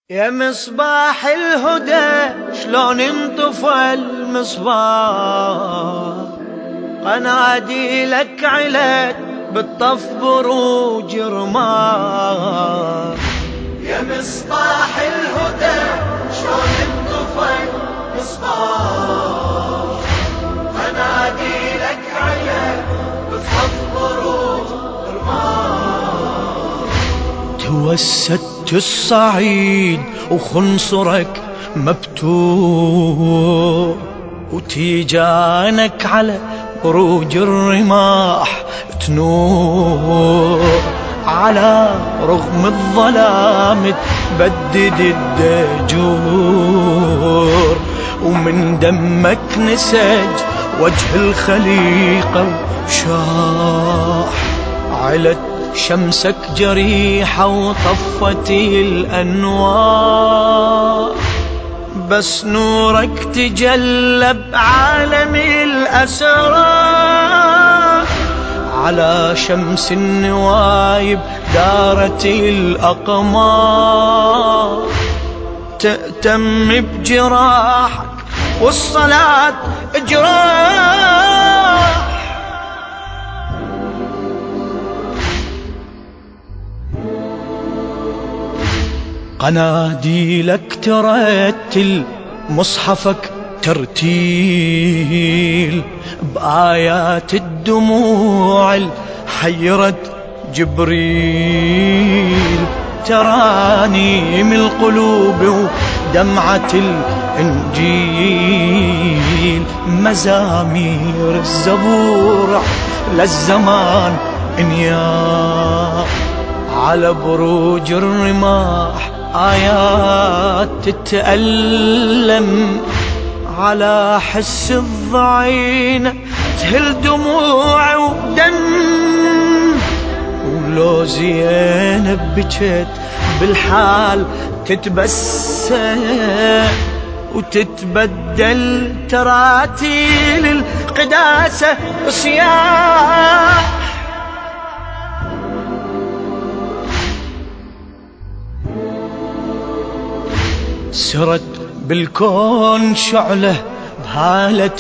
يا مصباح الهدى شلون انطفى المصباح، قنادي لك علت بالطف بروج رماح. يا مصباح الهدى شلون انطفى المصباح، قنادي لك علت بالطف بروج رماح. توسدت الصعيد وخنصرك مبتور، وتيجانك على بروج الرماح تنور. على رغم الظلام تبدد الدجور، ومن دمك نسج وجه الخليقة وشاح. علت شمسك جريحة وطفت الأنوار، بس نورك تجلى بعالم الأسرار. على شمس النوايب دارت الأقمار، تأتم بجراحك والصلاة جراح. قناديلك ترتل مصحفك ترتيل، بآيات الدموع حيرت جبريل. ترانيم القلوب ودمعة الإنجيل، مزامير الزبور للزمان انياب. على بروج الرماح آيات تتألم، على حس الضعينة تهل دموع ودم. ولو زينب بجت بالحال تتبسم، وتتبدل تراتيل القداسة صياح. سرت بالكون شعلة بهالة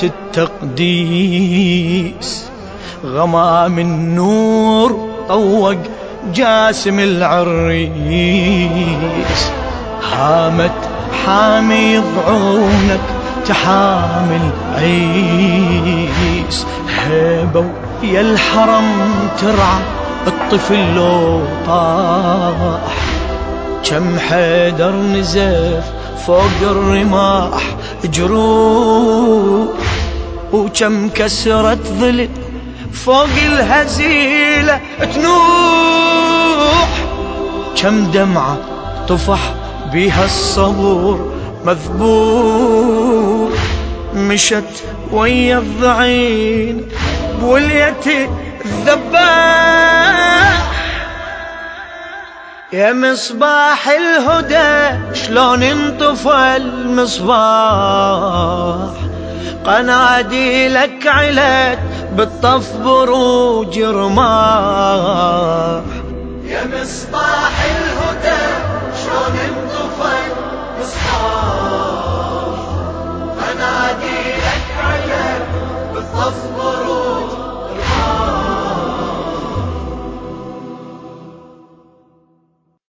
التقديس، غمام النور طوق جاسم العريس. هامت حامي ضعونك تحامل عيس، هيبة يا الحرم ترعى الطفل لو طاح. كم حيدر نزف فوق الرماح جروح، وكم كسرة ظل فوق الهزيلة تنوح. كم دمعة طفح بها الصبور مذبوح، مشت ويا الضعين بولية الذباح. يا مصباح الهدى شلون انطفى المصباح، قنادي لك علت بالطف بروج رماح. يا مصباح